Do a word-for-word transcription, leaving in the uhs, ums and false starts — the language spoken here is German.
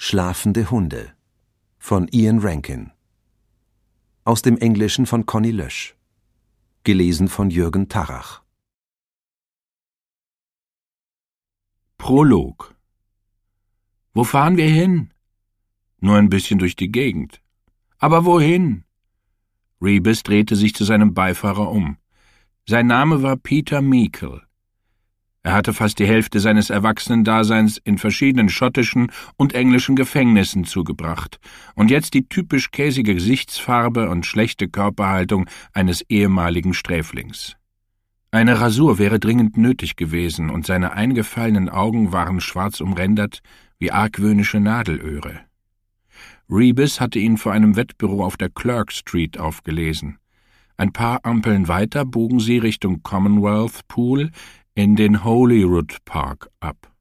Schlafende Hunde von Ian Rankin. Aus dem Englischen von Conny Lösch. Gelesen von Jürgen Tarrach. Prolog. Wo fahren wir hin? Nur ein bisschen durch die Gegend. Aber wohin? Rebus drehte sich zu seinem Beifahrer um. Sein Name war Peter Meikle. Er hatte fast die Hälfte seines Erwachsenendaseins in verschiedenen schottischen und englischen Gefängnissen zugebracht und jetzt die typisch käsige Gesichtsfarbe und schlechte Körperhaltung eines ehemaligen Sträflings. Eine Rasur wäre dringend nötig gewesen, und seine eingefallenen Augen waren schwarz umrändert wie argwöhnische Nadelöhre. Rebus hatte ihn vor einem Wettbüro auf der Clerk Street aufgelesen. Ein paar Ampeln weiter bogen sie Richtung Commonwealth Pool in den Holyrood Park ab.